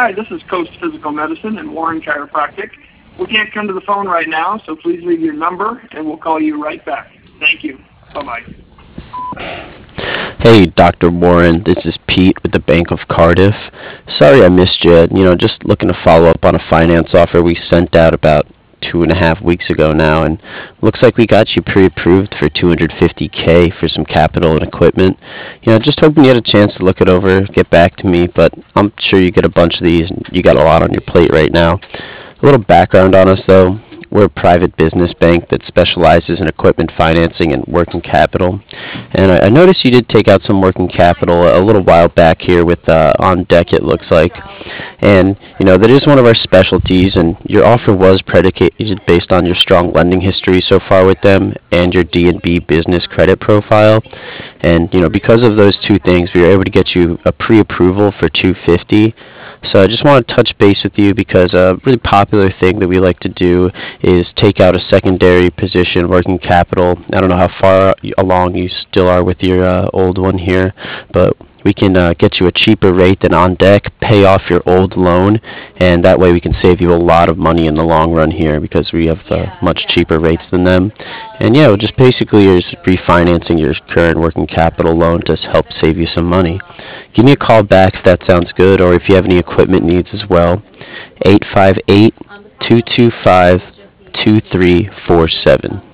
Hi, this is Coast Physical Medicine and Warren Chiropractic. We can't come to the phone right now, so please leave your number and we'll call you right back. Thank you. Bye-bye. Hey, Dr. Warren, this is Pete with the Bank of Cardiff. Sorry I missed you. Just looking to follow up on a finance offer we sent out about 2.5 weeks ago now, and looks like we got you pre-approved for 250K for some capital and equipment. Just hoping you had a chance to look it over, get back to me, but I'm sure you get a bunch of these, and you got a lot on your plate right now. A little background on us, though. We're a private business bank that specializes in equipment financing and working capital. And I noticed you did take out some working capital a little while back here with On Deck, it looks like. And, that is one of our specialties, and your offer was predicated based on your strong lending history so far with them and your D&B business credit profile. And, because of those two things, we were able to get you a pre-approval for 250. So I just want to touch base with you because a really popular thing that we like to do is take out a secondary position, working capital. I don't know how far along you still are with your old one here, but we can get you a cheaper rate than On Deck, pay off your old loan, and that way we can save you a lot of money in the long run here because we have much cheaper rates than them. And yeah, we're just basically is refinancing your current working capital loan to help save you some money. Give me a call back if that sounds good, or if you have any equipment needs as well. 858-225-2347.